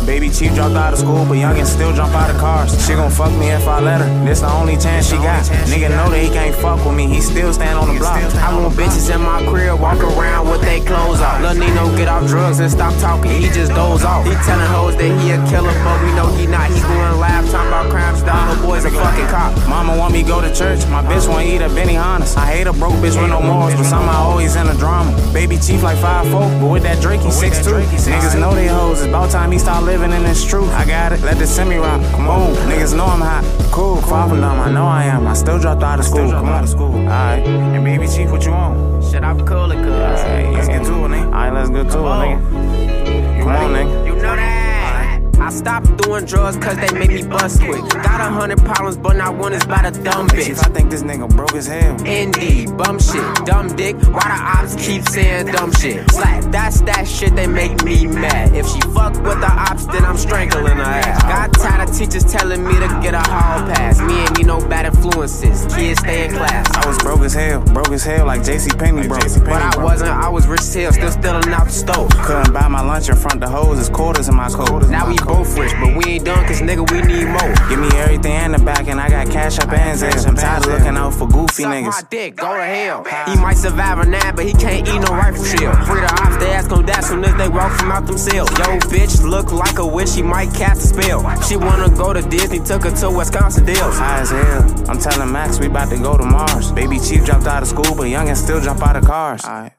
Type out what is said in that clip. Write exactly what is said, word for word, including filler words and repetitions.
Baby Chief dropped out of school, but youngin' still jump out of cars. She gon' fuck me if I let her. This the only chance she got. Nigga know that he can't fuck with me. He still stand on the block. I want bitches in my crib, walk around with they clothes off. Lil' Nino get off drugs and stop talking, he just doze off. He telling hoes that he a killer, but we know he not. He going live, talking about crimes, dog. No boy's a fucking cop. Mama want me go to church, my bitch want eat a Benihana's. I hate a broke bitch with no morals, but somehow always in a drama. Baby Chief like five four, but with that Drake he six two. Niggas know they hoes, it's about time he start living in this truth. I got it, let the semi rock, come on. Niggas know I'm hot, cool, far from them, I know I am. I still dropped out of school, come on. Alright, and Baby Chief, what you on? Shit, I'm cool, cuz. Hey, let's get to it, nigga. Alright, let's get to it, nigga. Come on, nigga. You know that. I stopped doing drugs cause they make me bust quick. Got a hundred problems, but not one is about a dumb bitch. Chief, I think this nigga broke as hell. Indeed, bum shit, dumb dick. Why the ops keep saying dumb shit? Slack, that's that shit they make me mad. If she fuck with the ops, then I'm strangling her ass. Got tired of teachers telling me to get a hall pass. Me ain't need no bad influences, kids stay in class. I was broke as hell, broke as hell like J C Penney broke. But I wasn't, I was rich as hell, still stealing out the stove. Couldn't buy my lunch in front the hose, it's quarters in my coat. Now we both rich, but we ain't done cause nigga we need more. Give me everything in the back and I got cash up and Z's. I'm tired of looking out for goofy Suck niggas. my dick, go to hell. He might survive a nine, but he can't eat no rifle shell. Free the ops, they ask him that soon as they walk from out themselves. Yo, bitch look like a witch, she might cast a spell. She wanna go to Disney, took her to Wisconsin Dells. High as hell, I'm telling Max we about to go to Mars. Baby Chief dropped out of school, but youngin' still jump out of cars. Alright.